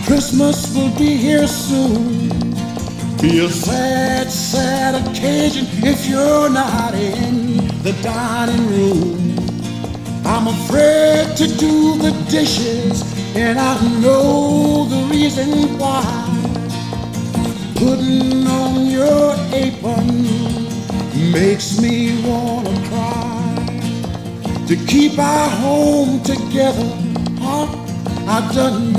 Christmas will be here soon. Be a sad, sad occasion if you're not in the dining room. I'm afraid to do the dishes, and I know the reason why. Putting on your apron makes me wanna cry. To keep our home together, huh? I done